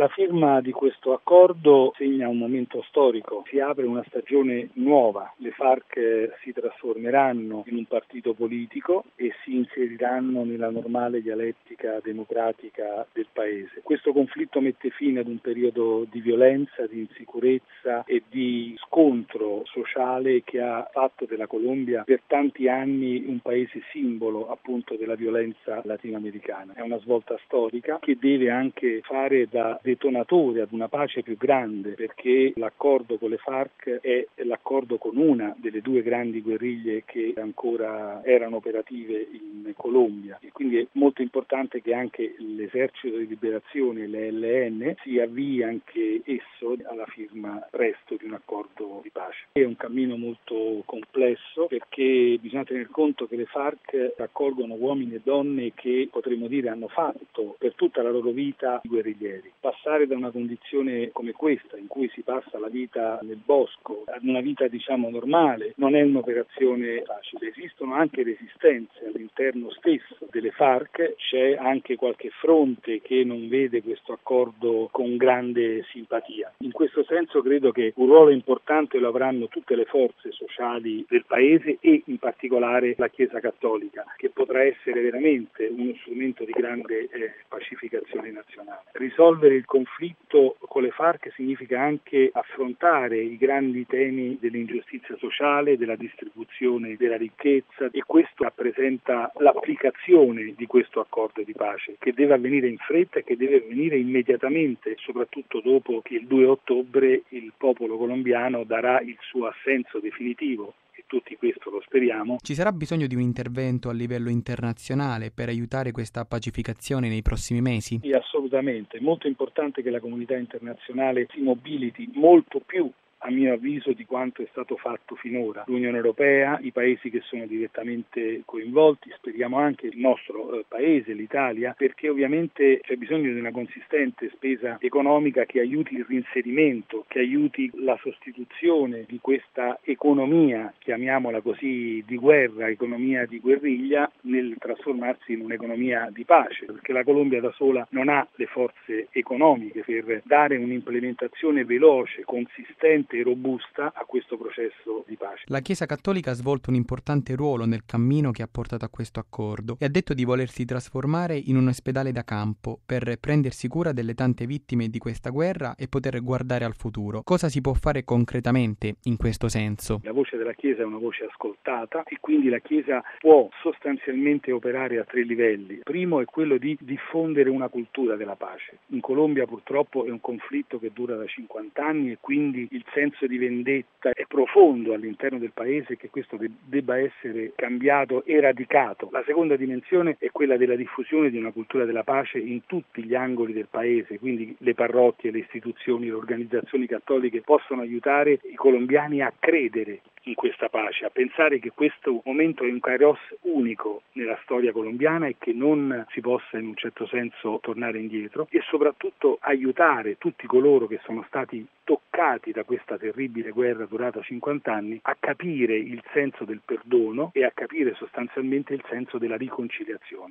La firma di questo accordo segna un momento storico, si apre una stagione nuova, le FARC si trasformeranno in un partito politico e si inseriranno nella normale dialettica democratica del Paese. Questo conflitto mette fine ad un periodo di violenza, di insicurezza e di scontro sociale che ha fatto della Colombia per tanti anni un paese simbolo appunto della violenza latinoamericana. È una svolta storica che deve anche fare da detonatore ad una pace più grande, perché l'accordo con le FARC è l'accordo con una delle due grandi guerriglie che ancora erano operative in Colombia, e quindi è molto importante che anche l'esercito di liberazione, l'ELN, si avvii anche esso alla firma presto di un accordo di pace. È un cammino molto complesso, perché bisogna tener conto che le FARC raccolgono uomini e donne che potremmo dire hanno fatto per tutta la loro vita i guerriglieri. Passare da una condizione come questa, in cui si passa la vita nel bosco, ad una vita normale, non è un'operazione facile. Esistono anche resistenze all'interno stesso delle FARC, c'è anche qualche fronte che non vede questo accordo con grande simpatia. In questo senso credo che un ruolo importante lo avranno tutte le forze sociali del Paese e in particolare la Chiesa Cattolica, che potrà essere veramente uno strumento di grande pacificazione nazionale. Risolvere il conflitto con le FARC significa anche affrontare i grandi temi dell'ingiustizia sociale, della distribuzione della ricchezza, e questo rappresenta l'applicazione di questo accordo di pace, che deve avvenire in fretta e che deve avvenire immediatamente, soprattutto dopo che il 2 ottobre il popolo colombiano darà il suo assenso definitivo. Tutti questo lo speriamo. Ci sarà bisogno di un intervento a livello internazionale per aiutare questa pacificazione nei prossimi mesi? Sì, assolutamente. È molto importante che la comunità internazionale si mobiliti molto più, a mio avviso, di quanto è stato fatto finora. L'Unione Europea, i paesi che sono direttamente coinvolti, speriamo anche il nostro paese, l'Italia, perché ovviamente c'è bisogno di una consistente spesa economica che aiuti il reinserimento, che aiuti la sostituzione di questa economia, chiamiamola così, di guerra, economia di guerriglia, nel trasformarsi in un'economia di pace, perché la Colombia da sola non ha le forze economiche per dare un'implementazione veloce, consistente e robusta a questo processo di pace. La Chiesa Cattolica ha svolto un importante ruolo nel cammino che ha portato a questo accordo e ha detto di volersi trasformare in un ospedale da campo per prendersi cura delle tante vittime di questa guerra e poter guardare al futuro. Cosa si può fare concretamente in questo senso? La voce della Chiesa è una voce ascoltata e quindi la Chiesa può sostanzialmente operare a 3 livelli. Il primo è quello di diffondere una cultura della pace. In Colombia purtroppo è un conflitto che dura da 50 anni e quindi il senso di vendetta è profondo all'interno del paese, che questo debba essere cambiato, eradicato. La seconda dimensione è quella della diffusione di una cultura della pace in tutti gli angoli del paese, quindi le parrocchie, le istituzioni, le organizzazioni cattoliche possono aiutare i colombiani a credere in questa pace, a pensare che questo momento è un kairos unico nella storia colombiana e che non si possa in un certo senso tornare indietro, e soprattutto aiutare tutti coloro che sono stati toccati da questa terribile guerra durata 50 anni a capire il senso del perdono e a capire sostanzialmente il senso della riconciliazione.